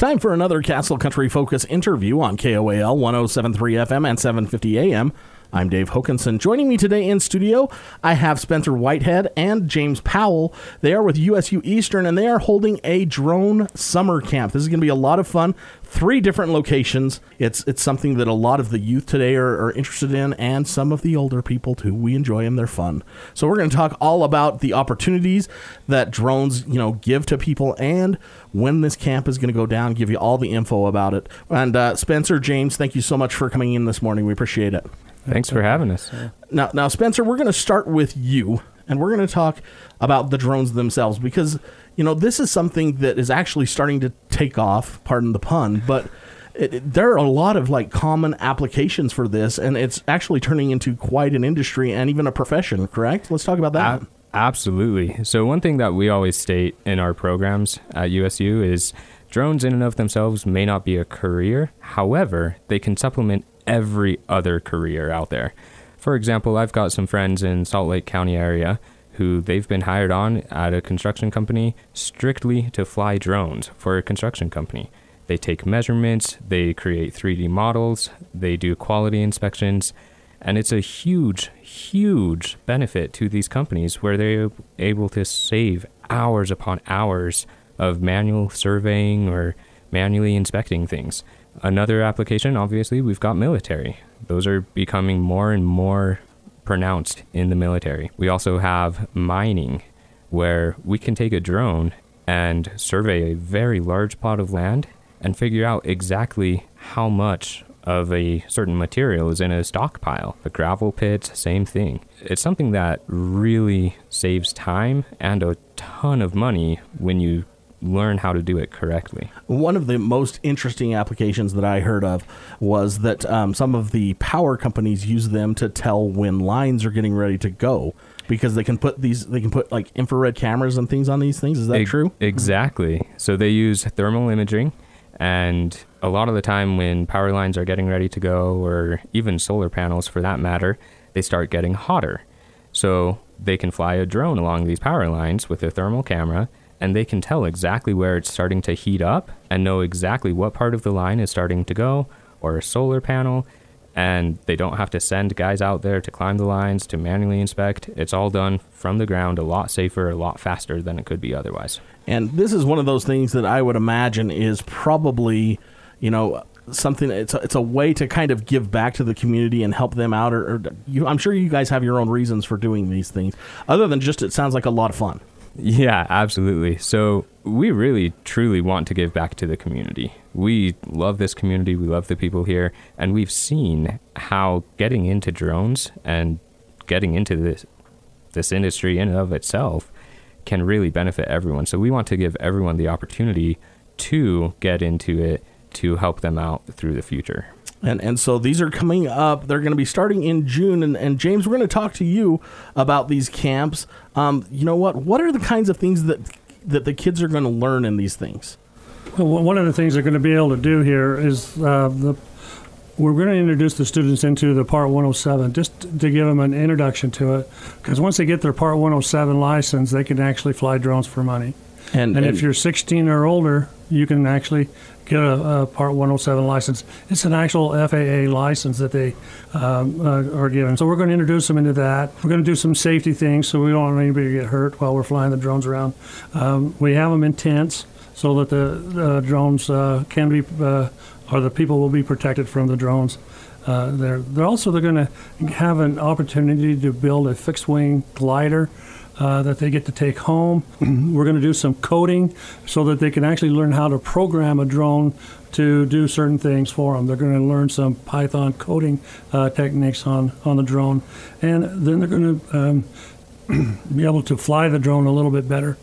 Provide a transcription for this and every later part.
Time for another Castle Country Focus interview on KOAL 107.3 FM and 750 AM. I'm Dave Hokanson. Joining me today in studio, I have Spencer Whitehead and James Powell. They are with USU Eastern, and they are holding a drone summer camp. This is going to be a lot of fun. 3 different locations. It's something that a lot of the youth today are interested in, and some of the older people too. We enjoy them. They're fun. So we're going to talk all about the opportunities that drones, give to people, and when this camp is going to go down, give you all the info about it. And Spencer, James, thank you so much for coming in this morning. We appreciate it. Thanks for having us. Now, Spencer, we're going to start with you, and we're going to talk about the drones themselves, because, this is something that is actually starting to take off, pardon the pun, but there are a lot of common applications for this, and it's actually turning into quite an industry and even a profession, correct? Let's talk about that. Absolutely. So one thing that we always state in our programs at USU is drones in and of themselves may not be a career. However, they can supplement every other career out there. For example, I've got some friends in Salt Lake County area who they've been hired on at a construction company strictly to fly drones for a construction company. They take measurements, they create 3D models, they do quality inspections, and it's a huge, huge benefit to these companies where they're able to save hours upon hours of manual surveying or manually inspecting things. Another application, obviously, we've got military. Those are becoming more and more pronounced in the military. We also have mining, where we can take a drone and survey a very large plot of land and figure out exactly how much of a certain material is in a stockpile. The gravel pits, same thing. It's something that really saves time and a ton of money when you learn how to do it correctly. One of the most interesting applications that I heard of was that some of the power companies use them to tell when lines are getting ready to go, because they can put infrared cameras and things on these things. Is that true? Exactly. So they use thermal imaging, and a lot of the time when power lines are getting ready to go, or even solar panels for that matter, they start getting hotter. So they can fly a drone along these power lines with a thermal camera, and they can tell exactly where it's starting to heat up and know exactly what part of the line is starting to go, or a solar panel, and they don't have to send guys out there to climb the lines to manually inspect. It's all done from the ground, a lot safer, a lot faster than it could be otherwise. And this is one of those things that I would imagine is probably, something, it's a way to kind of give back to the community and help them out, I'm sure you guys have your own reasons for doing these things, other than just it sounds like a lot of fun. Yeah, absolutely. So we really, truly want to give back to the community. We love this community. We love the people here. And we've seen how getting into drones and getting into this industry in and of itself can really benefit everyone. So we want to give everyone the opportunity to get into it, to help them out through the future. And so these are coming up. They're going to be starting in June. And James, we're going to talk to you about these camps. What are the kinds of things that the kids are going to learn in these things? Well, one of the things they're going to be able to do here is we're going to introduce the students into the Part 107 just to give them an introduction to it. Because once they get their Part 107 license, they can actually fly drones for money. And if you're 16 or older, you can actually get a Part 107 license. It's an actual FAA license that they are given. So we're going to introduce them into that. We're going to do some safety things so we don't want anybody to get hurt while we're flying the drones around. We have them in tents so that the drones can be, or the people will be protected from the drones. They're going to have an opportunity to build a fixed-wing glider that they get to take home. We're going to do some coding so that they can actually learn how to program a drone to do certain things for them. They're going to learn some Python coding techniques on the drone. And then they're going to be able to fly the drone a little bit better,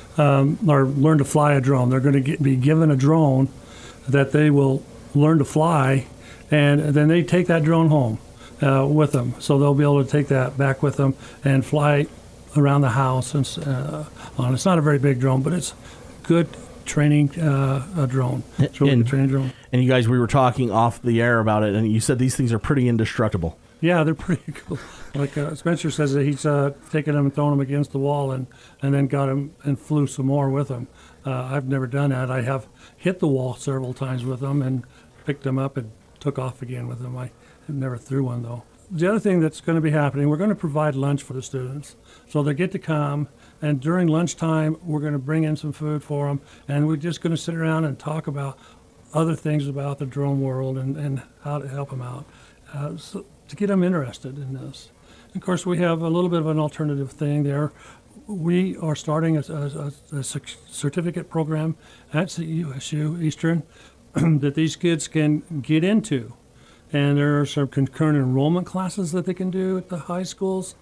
or learn to fly a drone. They're going to be given a drone that they will learn to fly, and then they take that drone home with them. So they'll be able to take that back with them and fly around the house. And it's not a very big drone, but it's good training drone. It's really good training drone. And you guys, we were talking off the air about it, and you said these things are pretty indestructible. Yeah, they're pretty cool. Like Spencer says that he's taken them and thrown them against the wall and then got them and flew some more with them. I've never done that. I have hit the wall several times with them and picked them up and took off again with them. I never threw one, though. The other thing that's going to be happening, we're going to provide lunch for the students. So they get to come, and during lunchtime, we're going to bring in some food for them, and we're just going to sit around and talk about other things about the drone world and how to help them out, so to get them interested in this. Of course, we have a little bit of an alternative thing there. We are starting a certificate program at CUSU Eastern that these kids can get into. And there are some concurrent enrollment classes that they can do at the high schools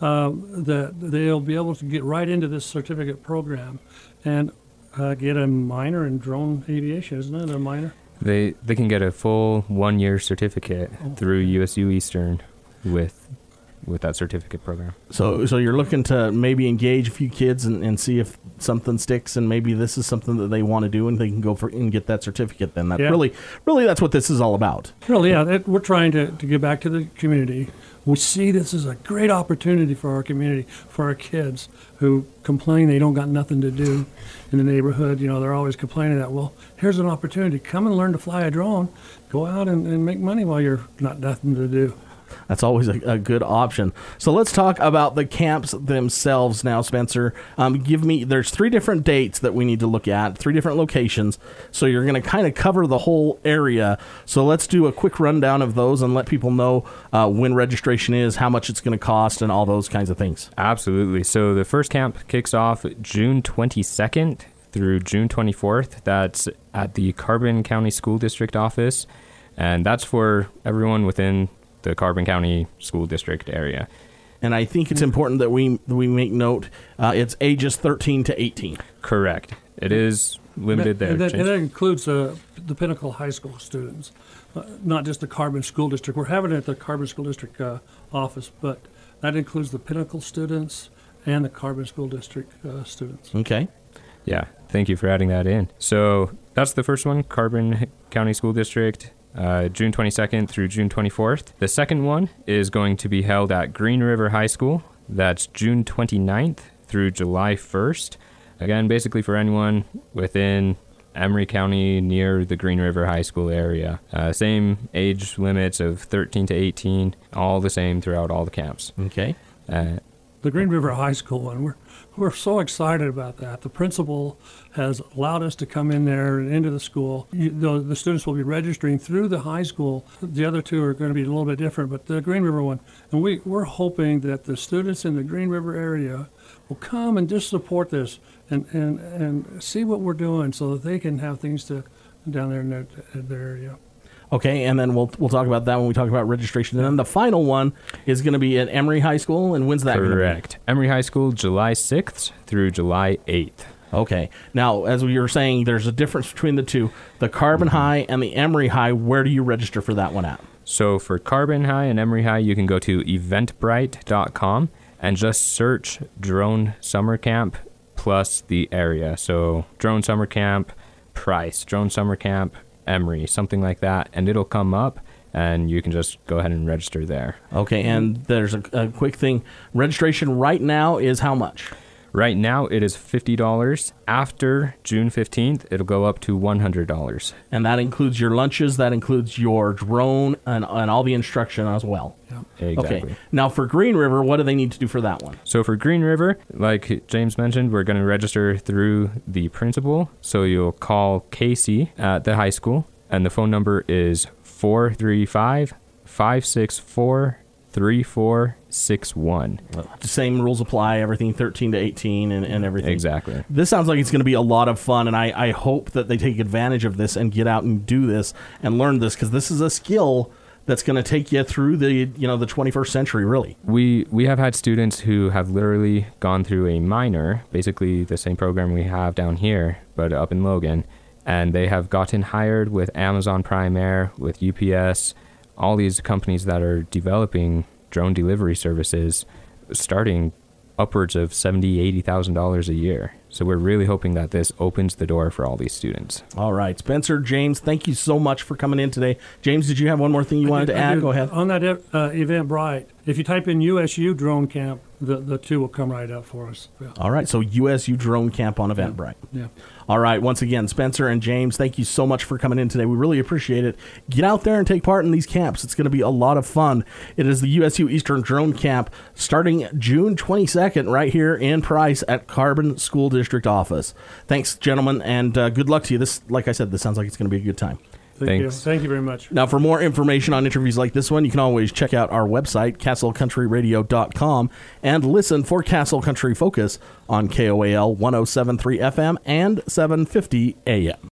that they'll be able to get right into this certificate program and get a minor in drone aviation, isn't it? A minor? They can get a full 1-year certificate through USU Eastern with that certificate program. So you're looking to maybe engage a few kids and see if something sticks, and maybe this is something that they want to do, and they can go for and get that certificate. Then really that's what this is all about. Really, yeah. We're trying to give back to the community. We see this as a great opportunity for our community, for our kids who complain they don't got nothing to do in the neighborhood. You know, they're always complaining that, well, here's an opportunity. Come and learn to fly a drone. Go out and make money while you're not nothing to do. That's always a good option. So let's talk about the camps themselves now, Spencer. There's 3 different dates that we need to look at, 3 different locations. So you're going to kind of cover the whole area. So let's do a quick rundown of those and let people know when registration is, how much it's going to cost, and all those kinds of things. Absolutely. So the first camp kicks off June 22nd through June 24th. That's at the Carbon County School District office. And that's for everyone within the Carbon County School District area. And I think it's important that we make note, it's ages 13 to 18. Correct. It is limited there. And that includes the Pinnacle High School students, not just the Carbon School District. We're having it at the Carbon School District office, but that includes the Pinnacle students and the Carbon School District students. Okay. Yeah, thank you for adding that in. So that's the first one, Carbon County School District. June 22nd through June 24th. The second one is going to be held at Green River High School. That's June 29th through July 1st. Again, basically for anyone within Emery County near the Green River High School area. Same age limits of 13 to 18, all the same throughout all the camps. Okay. The Green River High School one, we're so excited about that. The principal has allowed us to come in there and into the school. The students will be registering through the high school. The other 2 are going to be a little bit different, but the Green River one, and we're hoping that the students in the Green River area will come and just support this and see what we're doing so that they can have things to down there in their area. Okay, and then we'll talk about that when we talk about registration. And then the final one is going to be at Emery High School, and when's that going to be? Correct. Emery High School, July 6th through July 8th. Okay. Now, as we were saying, there's a difference between the 2. The Carbon High and the Emery High, where do you register for that one at? So for Carbon High and Emery High, you can go to eventbrite.com and just search Drone Summer Camp plus the area. So Drone Summer Camp, price, Drone Summer Camp, Emery, something like that, and it'll come up, and you can just go ahead and register there. Okay, and there's a quick thing. Registration right now is how much? Right now, it is $50. After June 15th, it'll go up to $100. And that includes your lunches, that includes your drone, and all the instruction as well. Yeah. Exactly. Okay. Now, for Green River, what do they need to do for that one? So for Green River, like James mentioned, we're going to register through the principal. So you'll call Casey at the high school, and the phone number is 435-564-3461. The same rules apply, everything 13 to 18 and everything. Exactly. This sounds like it's going to be a lot of fun, and I hope that they take advantage of this and get out and do this and learn this, because this is a skill that's going to take you through the 21st century, really. We have had students who have literally gone through a minor, basically the same program we have down here, but up in Logan, and they have gotten hired with Amazon Prime Air, with UPS, all these companies that are developing drone delivery services, starting upwards of $70,000, $80,000 a year. So we're really hoping that this opens the door for all these students. All right. Spencer, James, thank you so much for coming in today. James, did you have one more thing you wanted to add? Go ahead. On that Eventbrite, If you type in USU Drone Camp, the two will come right up for us. Yeah. All right, so USU Drone Camp on Eventbrite. Yeah. All right, once again, Spencer and James, thank you so much for coming in today. We really appreciate it. Get out there and take part in these camps. It's going to be a lot of fun. It is the USU Eastern Drone Camp starting June 22nd right here in Price at Carbon School District office. Thanks, gentlemen, and good luck to you. This, like I said, this sounds like it's going to be a good time. Thanks. Thank you very much. Now, for more information on interviews like this one, you can always check out our website, castlecountryradio.com, and listen for Castle Country Focus on KOAL 107.3 FM and 750 AM.